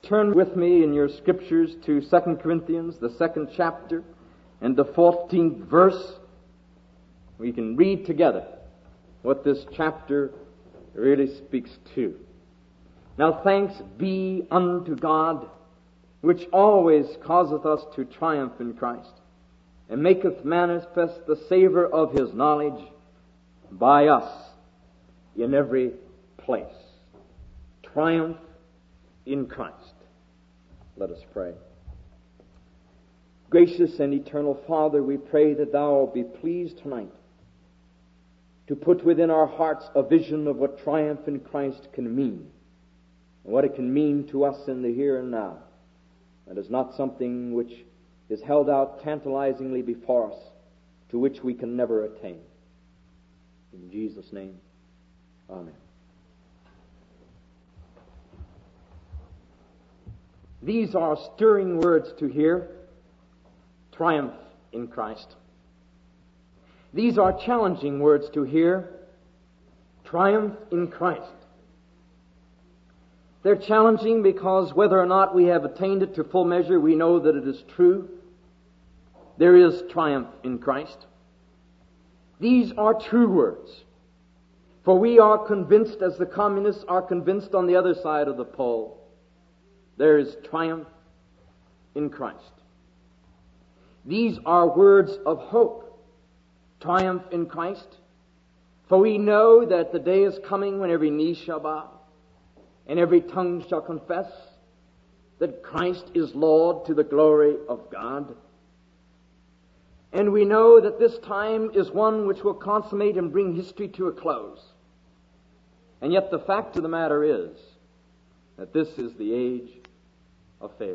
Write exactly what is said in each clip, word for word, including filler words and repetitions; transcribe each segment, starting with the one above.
turn with me in your scriptures to Second Corinthians, the second chapter, and the fourteenth verse, we can read together what this chapter really speaks to. Now thanks be unto God, which always causeth us to triumph in Christ, and maketh manifest the savour of his knowledge by us in every place. Triumph in Christ. Let us pray. Gracious and eternal Father, we pray that Thou wilt be pleased tonight to put within our hearts a vision of what triumph in Christ can mean, and what it can mean to us in the here and now. That is not something which is held out tantalizingly before us, to which we can never attain. In Jesus' name, amen. These are stirring words to hear. Triumph in Christ. These are challenging words to hear. Triumph in Christ. They're challenging because whether or not we have attained it to full measure, we know that it is true. There is triumph in Christ. These are true words. For we are convinced, as the communists are convinced on the other side of the pole, there is triumph in Christ. These are words of hope. Triumph in Christ. For we know that the day is coming when every knee shall bow and every tongue shall confess that Christ is Lord, to the glory of God. And we know that this time is one which will consummate and bring history to a close. And yet the fact of the matter is that this is the age of failure.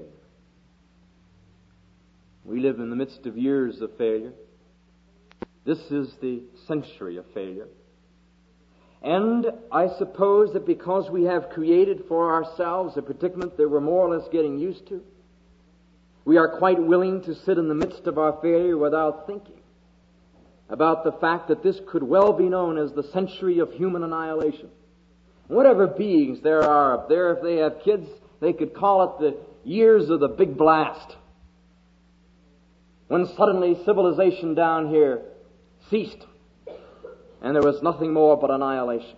We live in the midst of years of failure. This is the century of failure. And I suppose that because we have created for ourselves a predicament that we're more or less getting used to, we are quite willing to sit in the midst of our failure without thinking about the fact that this could well be known as the century of human annihilation. Whatever beings there are up there, if they have kids, they could call it the years of the big blast, when suddenly civilization down here ceased and there was nothing more but annihilation.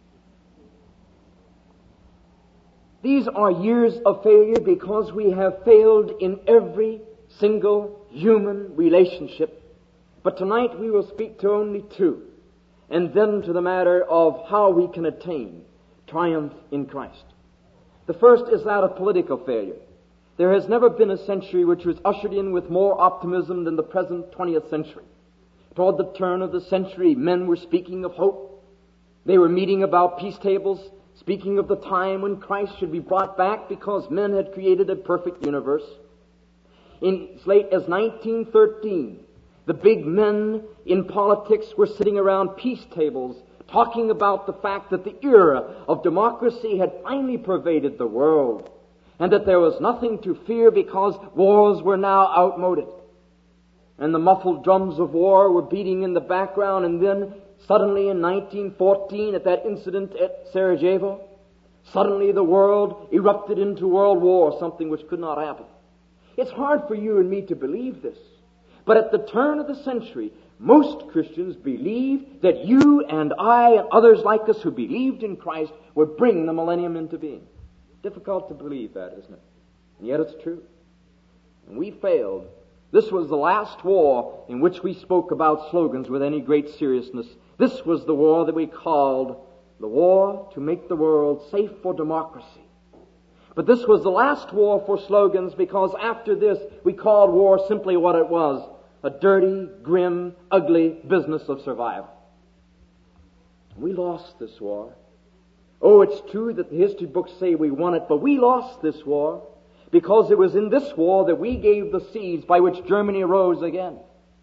These are years of failure because we have failed in every single human relationship. But tonight we will speak to only two, and then to the matter of how we can attain triumph in Christ. The first is that of political failure. There has never been a century which was ushered in with more optimism than the present twentieth century. Toward the turn of the century, men were speaking of hope. They were meeting about peace tables, speaking of the time when Christ should be brought back because men had created a perfect universe. In as late as nineteen thirteen, the big men in politics were sitting around peace tables talking about the fact that the era of democracy had finally pervaded the world, and that there was nothing to fear because wars were now outmoded. And the muffled drums of war were beating in the background, and then suddenly in nineteen fourteen, at that incident at Sarajevo, suddenly the world erupted into world war, something which could not happen. It's hard for you and me to believe this, but at the turn of the century, most Christians believed that you and I and others like us who believed in Christ would bring the millennium into being. Difficult to believe that, isn't it? And yet it's true. And we failed. This was the last war in which we spoke about slogans with any great seriousness. This was the war that we called the war to make the world safe for democracy. But this was the last war for slogans, because after this we called war simply what it was: a dirty, grim, ugly business of survival. We lost this war. Oh, it's true that the history books say we won it, but we lost this war because it was in this war that we gave the seeds by which Germany rose again.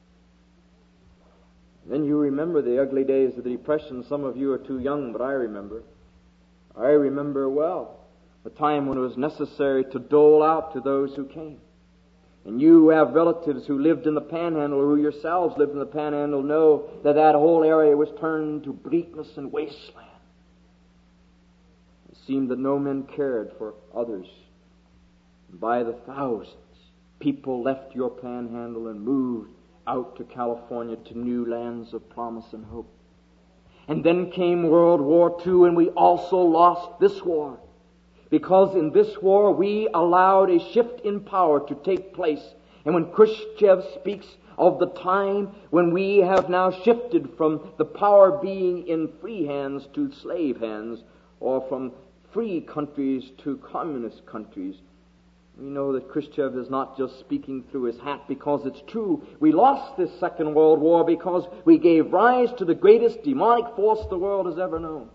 Then you remember the ugly days of the Depression. Some of you are too young, but I remember. I remember well the time when it was necessary to dole out to those who came. And you who have relatives who lived in the Panhandle, or who yourselves lived in the Panhandle, know that that whole area was turned to bleakness and wasteland. It seemed that no men cared for others By the thousands, people left your panhandle and moved out to California to new lands of promise and hope. And then came World War Two, and we also lost this war. Because in this war we allowed a shift in power to take place. And when Khrushchev speaks of the time when we have now shifted from the power being in free hands to slave hands, or from free countries to communist countries, we know that Khrushchev is not just speaking through his hat, because it's true. We lost this Second World War because we gave rise to the greatest demonic force the world has ever known.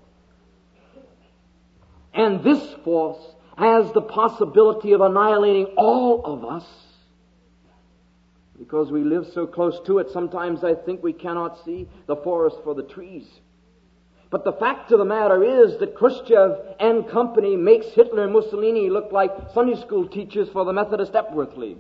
And this force has the possibility of annihilating all of us. Because we live so close to it, sometimes I think we cannot see the forest for the trees. But the fact of the matter is that Khrushchev and company makes Hitler and Mussolini look like Sunday school teachers for the Methodist Epworth League.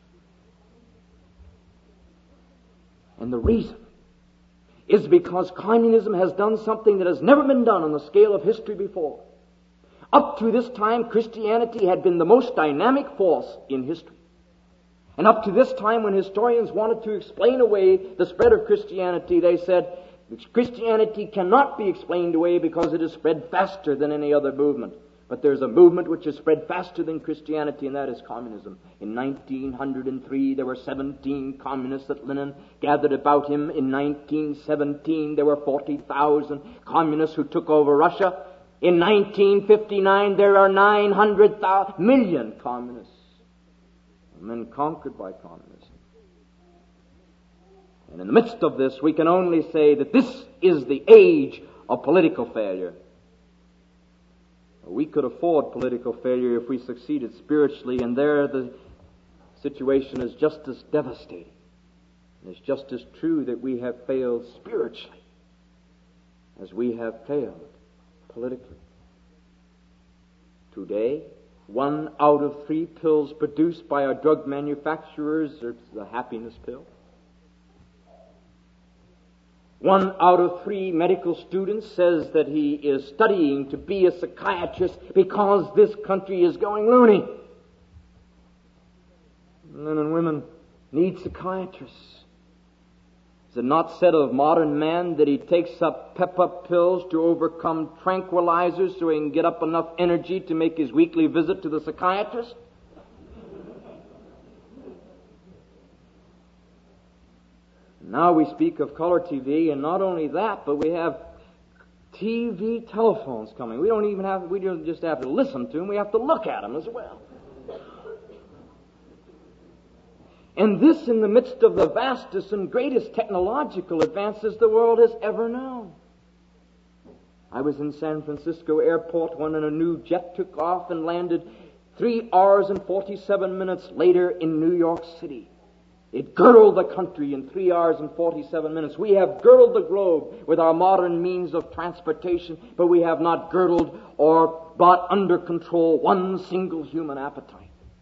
And the reason is because communism has done something that has never been done on the scale of history before. Up to this time, Christianity had been the most dynamic force in history. And up to this time, when historians wanted to explain away the spread of Christianity, they said, Christianity cannot be explained away because it has spread faster than any other movement. But there's a movement which has spread faster than Christianity, and that is communism. In nineteen oh three, there were seventeen communists that Lenin gathered about him. In nineteen seventeen, there were forty thousand communists who took over Russia. In nineteen fifty-nine, there are nine hundred million communists. Men conquered by communism. And in the midst of this, we can only say that this is the age of political failure. We could afford political failure if we succeeded spiritually, and there the situation is just as devastating. And it's just as true that we have failed spiritually as we have failed politically. Today, one out of three pills produced by our drug manufacturers is the happiness pill. One out of three medical students says that he is studying to be a psychiatrist because this country is going loony. Men and women need psychiatrists. Is it not said of modern man that he takes up pep-up pills to overcome tranquilizers so he can get up enough energy to make his weekly visit to the psychiatrist? Now we speak of color T V, and not only that, but we have T V telephones coming. We don't even have, we don't just have to listen to them, we have to look at them as well. And this in the midst of the vastest and greatest technological advances the world has ever known. I was in San Francisco airport when a new jet took off and landed three hours and forty-seven minutes later in New York City. It girdled the country in three hours and forty-seven minutes. We have girdled the globe with our modern means of transportation, but we have not girdled or brought under control one single human appetite.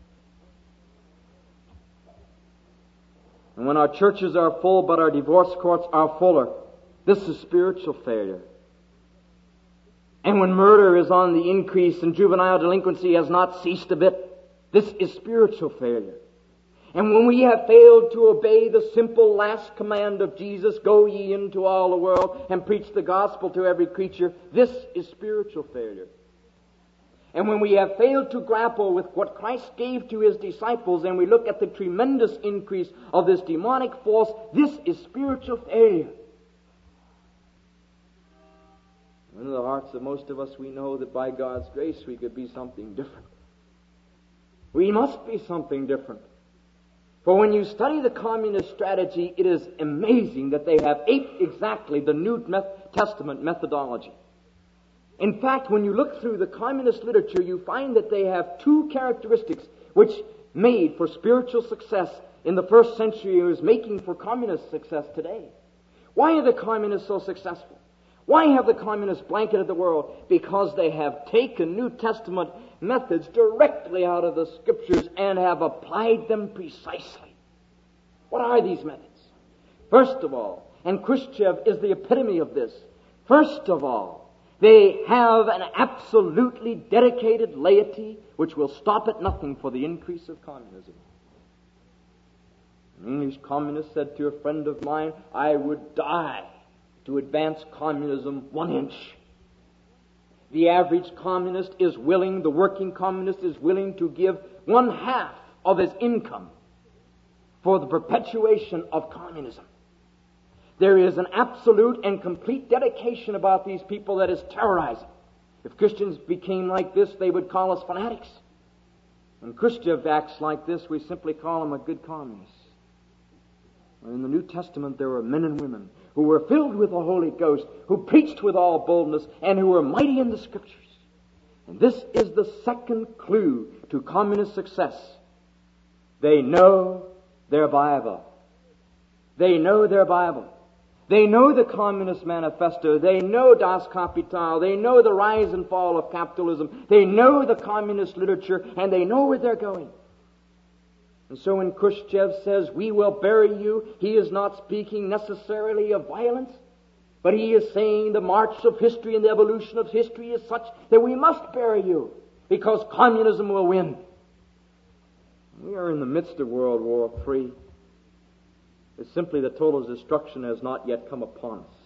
And when our churches are full, but our divorce courts are fuller, this is spiritual failure. And when murder is on the increase and juvenile delinquency has not ceased a bit, this is spiritual failure. And when we have failed to obey the simple last command of Jesus, go ye into all the world and preach the gospel to every creature, this is spiritual failure. And when we have failed to grapple with what Christ gave to His disciples, and we look at the tremendous increase of this demonic force, this is spiritual failure. In the hearts of most of us, we know that by God's grace we could be something different. We must be something different. For when you study the communist strategy, it is amazing that they have aped exactly the New Testament methodology. In fact, when you look through the communist literature, you find that they have two characteristics which made for spiritual success in the first century and is making for communist success today. Why are the communists so successful? Why have the communists blanketed the world? Because they have taken New Testament methods directly out of the Scriptures and have applied them precisely. What are these methods? First of all, and Khrushchev is the epitome of this, first of all, they have an absolutely dedicated laity which will stop at nothing for the increase of communism. An English communist said to a friend of mine, "I would die to advance communism one inch." The average communist is willing, the working communist is willing to give one half of his income for the perpetuation of communism. There is an absolute and complete dedication about these people that is terrorizing. If Christians became like this, they would call us fanatics. When Khrushchev acts like this, we simply call him a good communist. In the New Testament, there were men and women who were filled with the Holy Ghost, who preached with all boldness, and who were mighty in the Scriptures. And this is the second clue to communist success. They know their Bible. They know their Bible. They know the Communist Manifesto. They know Das Kapital. They know the rise and fall of capitalism. They know the communist literature, and they know where they're going. And so when Khrushchev says, "We will bury you," he is not speaking necessarily of violence, but he is saying the march of history and the evolution of history is such that we must bury you, because communism will win. We are in the midst of World War Three. It's simply that total destruction has not yet come upon us.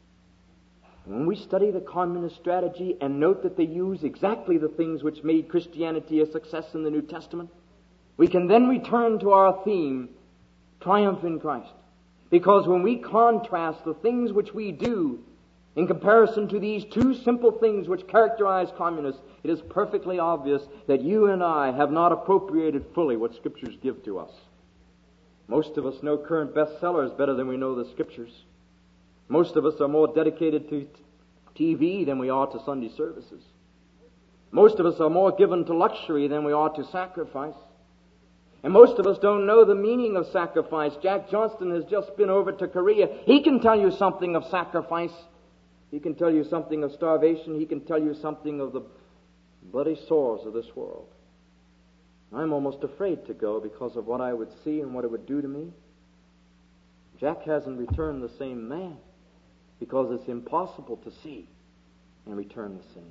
When we study the communist strategy and note that they use exactly the things which made Christianity a success in the New Testament, we can then return to our theme, triumph in Christ. Because when we contrast the things which we do in comparison to these two simple things which characterize communists, it is perfectly obvious that you and I have not appropriated fully what Scriptures give to us. Most of us know current bestsellers better than we know the Scriptures. Most of us are more dedicated to T V than we are to Sunday services. Most of us are more given to luxury than we are to sacrifice. And most of us don't know the meaning of sacrifice. Jack Johnston has just been over to Korea. He can tell you something of sacrifice. He can tell you something of starvation. He can tell you something of the bloody sores of this world. I'm almost afraid to go because of what I would see and what it would do to me. Jack hasn't returned the same man because it's impossible to see and return the same.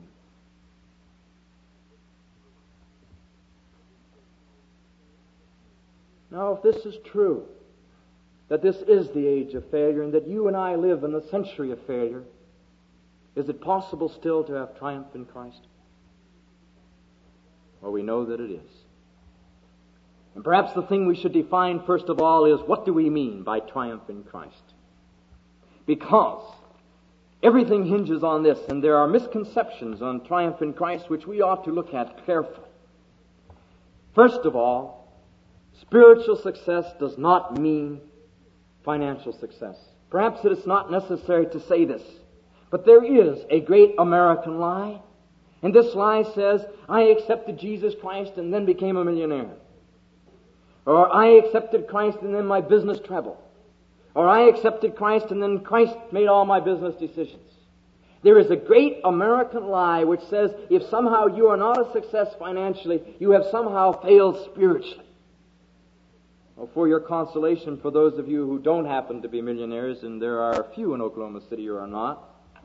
Now, if this is true, that this is the age of failure and that you and I live in the century of failure, is it possible still to have triumph in Christ? Well, we know that it is. And perhaps the thing we should define first of all is, what do we mean by triumph in Christ? Because everything hinges on this, and there are misconceptions on triumph in Christ which we ought to look at carefully. First of all, spiritual success does not mean financial success. Perhaps it is not necessary to say this, but there is a great American lie, and this lie says, I accepted Jesus Christ and then became a millionaire. Or I accepted Christ and then my business trebled. Or I accepted Christ and then Christ made all my business decisions. There is a great American lie which says if somehow you are not a success financially, you have somehow failed spiritually. Well, for your consolation, for those of you who don't happen to be millionaires, and there are a few in Oklahoma City who are not,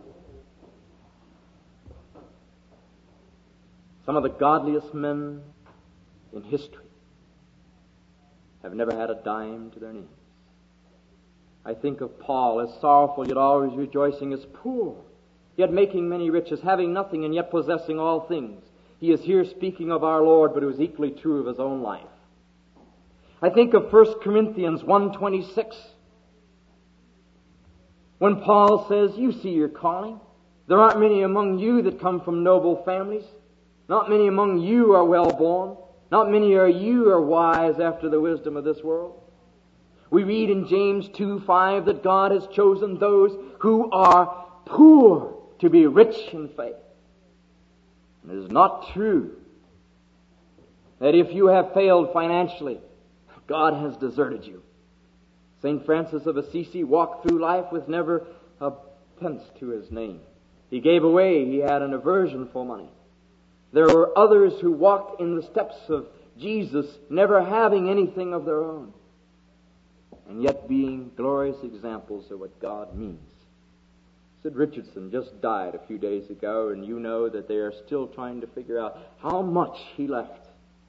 some of the godliest men in history have never had a dime to their names. I think of Paul, as sorrowful yet always rejoicing, as poor, yet making many riches, having nothing and yet possessing all things. He is here speaking of our Lord, but it was equally true of his own life. I think of First Corinthians one twenty-six, when Paul says, you see your calling. There aren't many among you that come from noble families. Not many among you are well born. Not many are you are wise after the wisdom of this world. We read in James two five that God has chosen those who are poor to be rich in faith. And it is not true that if you have failed financially, God has deserted you. Saint Francis of Assisi walked through life with never a pence to his name. He gave away, he had an aversion for money. There were others who walked in the steps of Jesus, never having anything of their own, and yet being glorious examples of what God means. Sid Richardson just died a few days ago, and you know that they are still trying to figure out how much he left.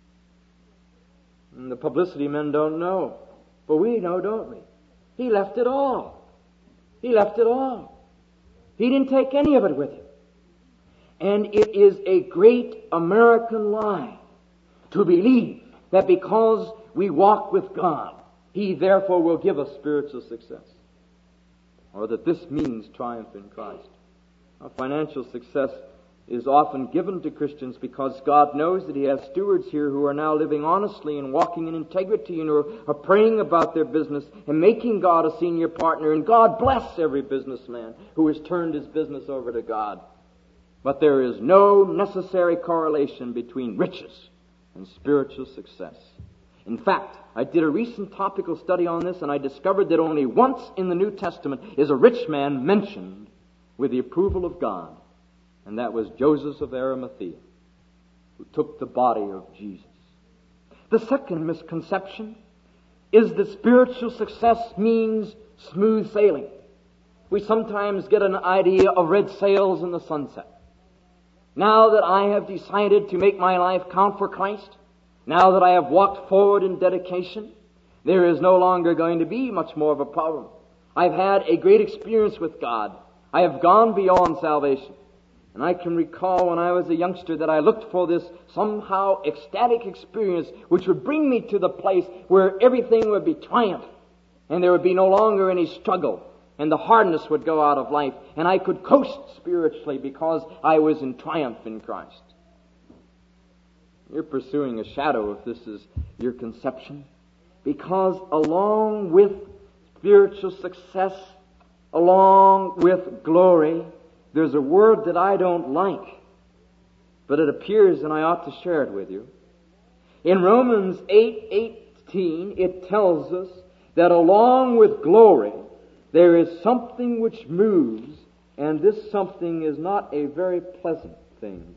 And the publicity men don't know, but we know, don't we? He left it all. He left it all. He didn't take any of it with him. And it is a great American lie to believe that because we walk with God, He therefore will give us spiritual success, or that this means triumph in Christ. Now, financial success is often given to Christians because God knows that He has stewards here who are now living honestly and walking in integrity and are, are praying about their business and making God a senior partner. And God bless every businessman who has turned his business over to God. But there is no necessary correlation between riches and spiritual success. In fact, I did a recent topical study on this, and I discovered that only once in the New Testament is a rich man mentioned with the approval of God, and that was Joseph of Arimathea, who took the body of Jesus. The second misconception is that spiritual success means smooth sailing. We sometimes get an idea of red sails in the sunset. Now that I have decided to make my life count for Christ, now that I have walked forward in dedication, there is no longer going to be much more of a problem. I've had a great experience with God. I have gone beyond salvation. And I can recall when I was a youngster that I looked for this somehow ecstatic experience which would bring me to the place where everything would be triumph and there would be no longer any struggle and the hardness would go out of life and I could coast spiritually because I was in triumph in Christ. You're pursuing a shadow if this is your conception, because along with spiritual success, along with glory, there's a word that I don't like, but it appears and I ought to share it with you. In Romans eight eighteen, it tells us that along with glory, there is something which moves, and this something is not a very pleasant thing.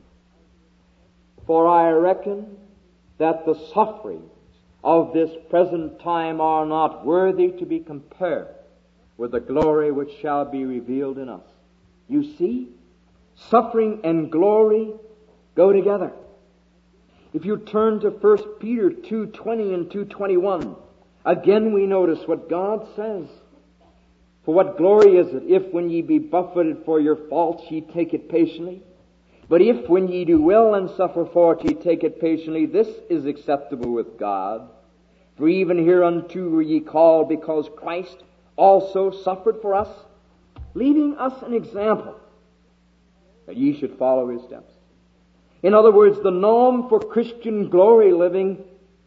For I reckon that the sufferings of this present time are not worthy to be compared with the glory which shall be revealed in us. You see, suffering and glory go together. If you turn to First Peter two twenty and two twenty-one, again we notice what God says. For what glory is it, if when ye be buffeted for your faults, ye take it patiently? But if when ye do well and suffer for it, ye take it patiently, this is acceptable with God. For even hereunto were ye called, because Christ also suffered for us, leaving us an example, that ye should follow His steps. In other words, the norm for Christian glory living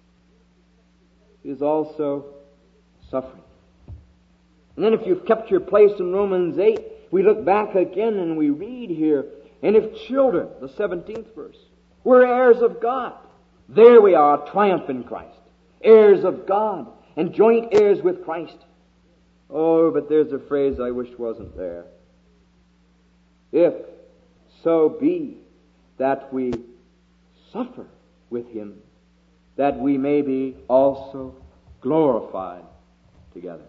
is also suffering. And then if you've kept your place in Romans eight, we look back again and we read here, and if children, the seventeenth verse, we're heirs of God, there we are, triumph in Christ, heirs of God, and joint heirs with Christ. Oh, but there's a phrase I wish wasn't there. If so be that we suffer with Him, that we may be also glorified together.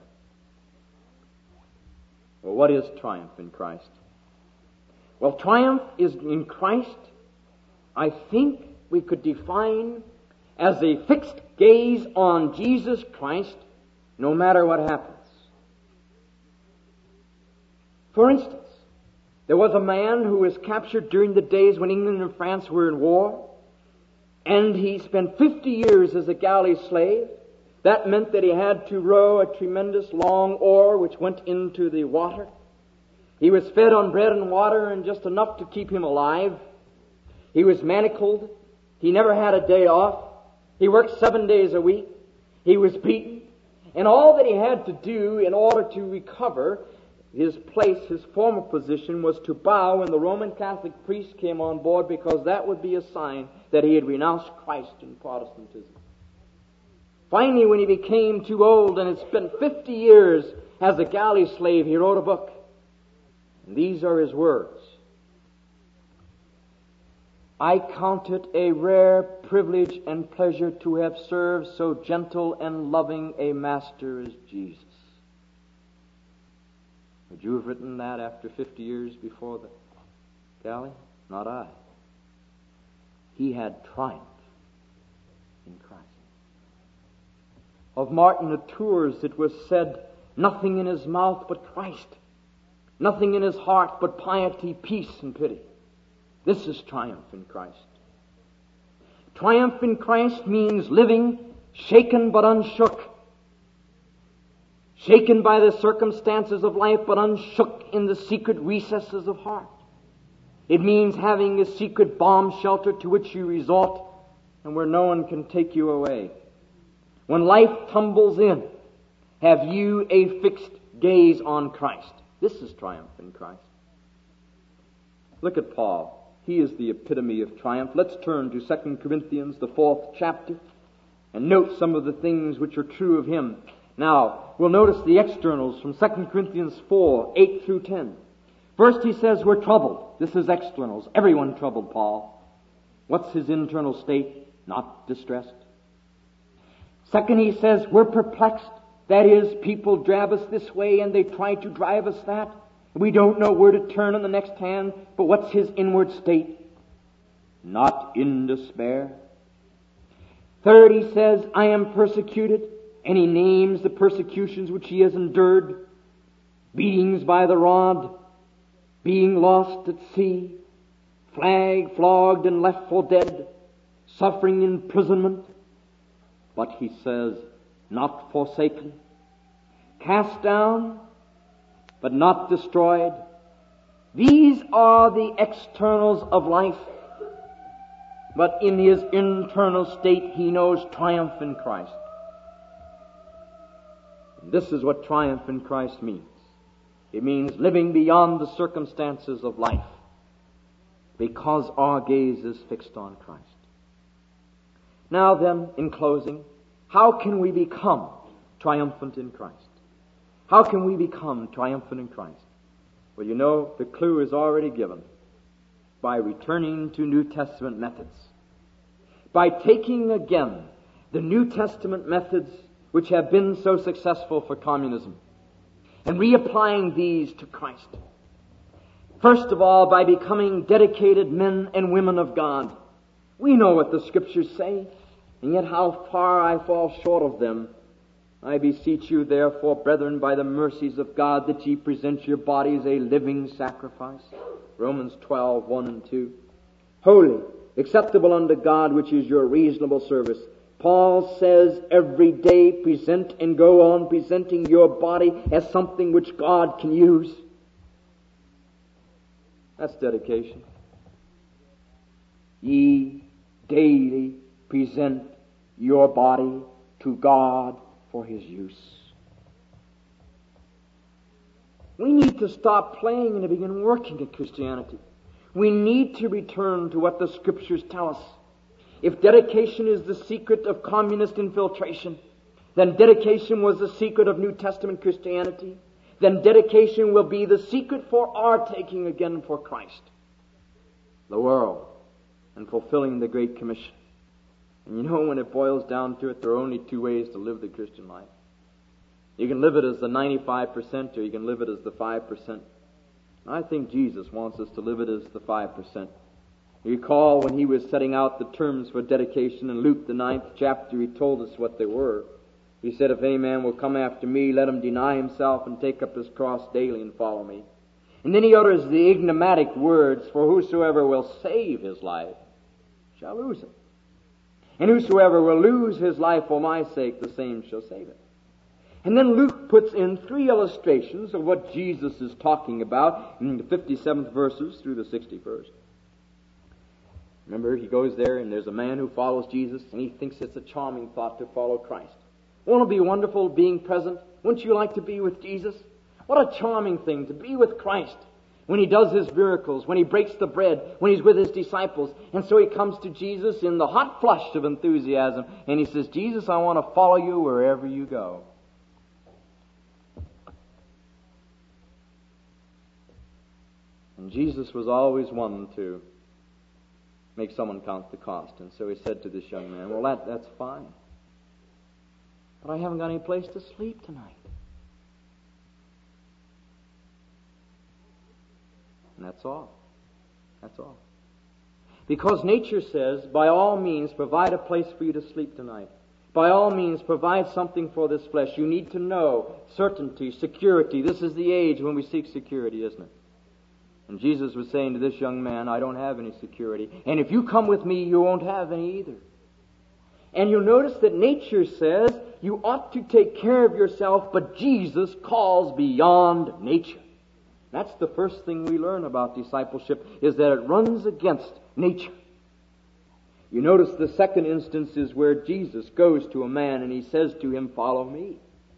Well, what is triumph in Christ? Well, triumph is in Christ, I think we could define as a fixed gaze on Jesus Christ no matter what happens. For instance, there was a man who was captured during the days when England and France were in war, and he spent fifty years as a galley slave. That meant that he had to row a tremendous long oar which went into the water. He was fed on bread and water and just enough to keep him alive. He was manacled. He never had a day off. He worked seven days a week. He was beaten. And all that he had to do in order to recover his place, his former position, was to bow when the Roman Catholic priest came on board, because that would be a sign that he had renounced Christ and Protestantism. Finally, when he became too old and had spent fifty years as a galley slave, he wrote a book. And these are his words. I count it a rare privilege and pleasure to have served so gentle and loving a master as Jesus. Would you have written that after fifty years before the galley? Not I. He had triumph in Christ. Of Martin of Tours it was said, nothing in his mouth but Christ. Nothing in his heart but piety, peace, and pity. This is triumph in Christ. Triumph in Christ means living shaken but unshook. Shaken by the circumstances of life but unshook in the secret recesses of heart. It means having a secret bomb shelter to which you resort and where no one can take you away. When life tumbles in, have you a fixed gaze on Christ. This is triumph in Christ. Look at Paul. He is the epitome of triumph. Let's turn to Second Corinthians, the fourth chapter, and note some of the things which are true of him. Now, we'll notice the externals from Second Corinthians four, eight through ten. First he says we're troubled. This is externals. Everyone troubled Paul. What's his internal state? Not distressed. Second he says we're perplexed. That is, people drag us this way and they try to drive us that. We don't know where to turn on the next hand, but what's his inward state? Not in despair. Third, he says, I am persecuted, and he names the persecutions which he has endured. Beatings by the rod, being lost at sea, flagged, flogged, and left for dead, suffering imprisonment. But he says, not forsaken, cast down, but not destroyed. These are the externals of life. But in his internal state, he knows triumph in Christ. And this is what triumph in Christ means. It means living beyond the circumstances of life, because our gaze is fixed on Christ. Now then, in closing, how can we become triumphant in Christ? How can we become triumphant in Christ? Well, you know, the clue is already given. By returning to New Testament methods. By taking again the New Testament methods which have been so successful for communism and reapplying these to Christ. First of all, by becoming dedicated men and women of God. We know what the Scriptures say, and yet how far I fall short of them. I beseech you, therefore, brethren, by the mercies of God, that ye present your bodies a living sacrifice. Romans twelve, one and two. Holy, acceptable unto God, which is your reasonable service. Paul says every day present and go on presenting your body as something which God can use. That's dedication. Ye daily present your body to God for His use. We need to stop playing and to begin working at Christianity. We need to return to what the Scriptures tell us. If dedication is the secret of communist infiltration, then dedication was the secret of New Testament Christianity. Then dedication will be the secret for our taking again for Christ, the world, and fulfilling the Great Commission. And you know, when it boils down to it, there are only two ways to live the Christian life. You can live it as the ninety-five percent, or you can live it as the five percent. I think Jesus wants us to live it as the five percent. You recall when He was setting out the terms for dedication in Luke, the ninth chapter, He told us what they were. He said, if any man will come after me, let him deny himself and take up his cross daily and follow me. And then He utters the enigmatic words, for whosoever will save his life shall lose it. And whosoever will lose his life for my sake, the same shall save it. And then Luke puts in three illustrations of what Jesus is talking about in the fifty-seventh verses through the sixty-first. Remember, he goes there and there's a man who follows Jesus and he thinks it's a charming thought to follow Christ. Won't it be wonderful being present? Wouldn't you like to be with Jesus? What a charming thing to be with Christ when He does His miracles, when He breaks the bread, when He's with His disciples. And so he comes to Jesus in the hot flush of enthusiasm and he says, Jesus, I want to follow you wherever you go. And Jesus was always one to make someone count the cost. And so He said to this young man, well, that, that's fine. But I haven't got any place to sleep tonight. And that's all. That's all. Because nature says, by all means, provide a place for you to sleep tonight. By all means, provide something for this flesh. You need to know certainty, security. This is the age when we seek security, isn't it? And Jesus was saying to this young man, I don't have any security. And if you come with me, you won't have any either. And you'll notice that nature says you ought to take care of yourself, but Jesus calls beyond nature. That's the first thing we learn about discipleship, is that it runs against nature. You notice the second instance is where Jesus goes to a man and he says to him, follow me.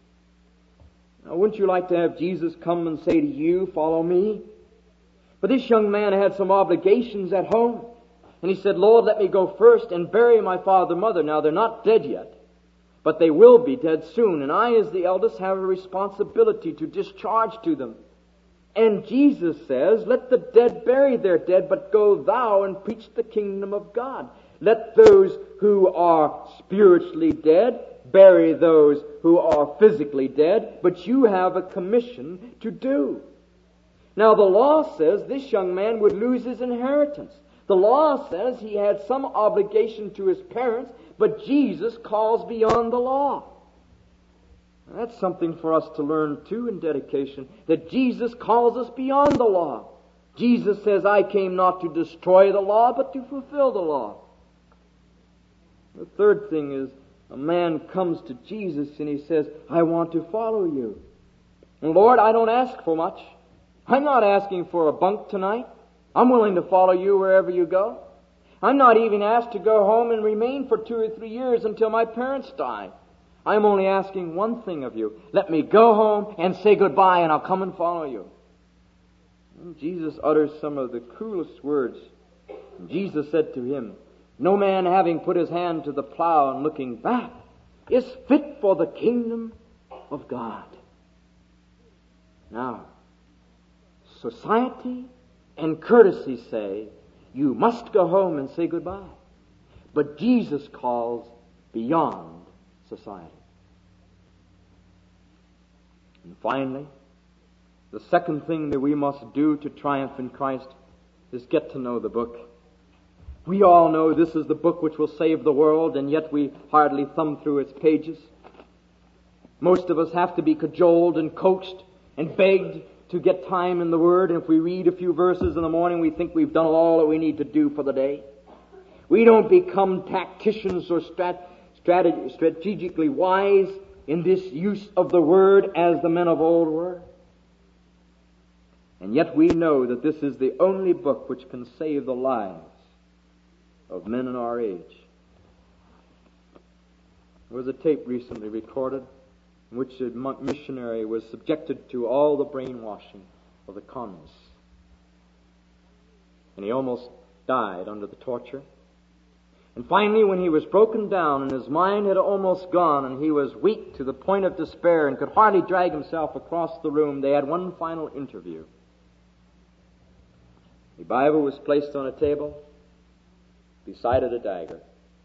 Now, wouldn't you like to have Jesus come and say to you, follow me? But this young man had some obligations at home. And he said, Lord, let me go first and bury my father and mother. Now, they're not dead yet, but they will be dead soon. And I, as the eldest, have a responsibility to discharge to them. And Jesus says, let the dead bury their dead, but go thou and preach the kingdom of God. Let those who are spiritually dead bury those who are physically dead, but you have a commission to do. Now, the law says this young man would lose his inheritance. The law says he had some obligation to his parents, but Jesus calls beyond the law. Now, that's something for us to learn too in dedication, that Jesus calls us beyond the law. Jesus says, I came not to destroy the law, but to fulfill the law. The third thing is, a man comes to Jesus and he says, I want to follow you. And Lord, I don't ask for much. I'm not asking for a bunk tonight. I'm willing to follow you wherever you go. I'm not even asked to go home and remain for two or three years until my parents die. I'm only asking one thing of you. Let me go home and say goodbye, and I'll come and follow you. And Jesus utters some of the cruelest words. And Jesus said to him, no man having put his hand to the plow and looking back is fit for the kingdom of God. Now, society and courtesy say, you must go home and say goodbye. But Jesus calls beyond society. And finally, the second thing that we must do to triumph in Christ is get to know the book. We all know this is the book which will save the world, and yet we hardly thumb through its pages. Most of us have to be cajoled and coaxed and begged to get time in the Word. And if we read a few verses in the morning, we think we've done all that we need to do for the day. We don't become tacticians or strat- strat- strategically wise in this use of the Word as the men of old were. And yet we know that this is the only book which can save the lives of men in our age. There was a tape recently recorded in which a missionary was subjected to all the brainwashing of the communists. And he almost died under the torture. And finally, when he was broken down and his mind had almost gone and he was weak to the point of despair and could hardly drag himself across the room, they had one final interview. The Bible was placed on a table. Beside it a dagger.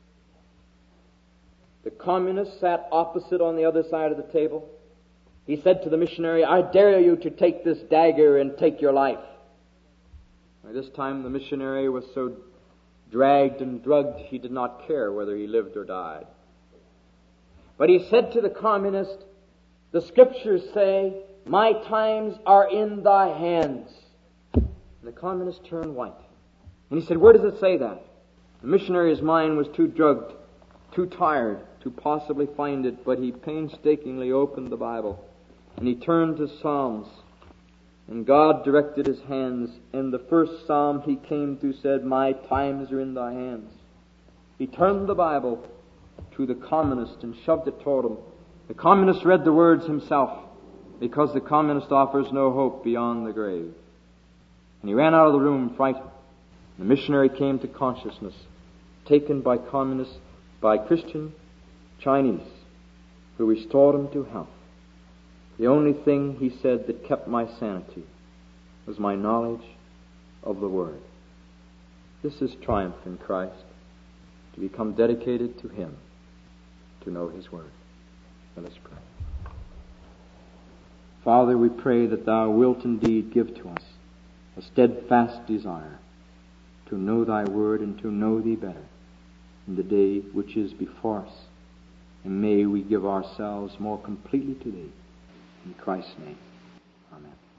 The communist sat opposite on the other side of the table. He said to the missionary, I dare you to take this dagger and take your life. By this time the missionary was so dragged and drugged he did not care whether he lived or died. But he said to the communist, the scriptures say, my times are in thy hands. And the communist turned white. And he said, where does it say that? The missionary's mind was too drugged, too tired to possibly find it, but he painstakingly opened the Bible and he turned to Psalms, and God directed his hands, and the first Psalm he came to said, my times are in thy hands. He turned the Bible to the communist and shoved it toward him. The communist read the words himself, because the communist offers no hope beyond the grave. And he ran out of the room frightened. The missionary came to consciousness, taken by communists, by Christian Chinese, who restored him to health. The only thing, he said, that kept my sanity was my knowledge of the Word. This is triumph in Christ, to become dedicated to Him, to know His Word. Let us pray. Father, we pray that Thou wilt indeed give to us a steadfast desire to know Thy Word and to know Thee better in the day which is before us. And may we give ourselves more completely to Thee. In Christ's name, amen.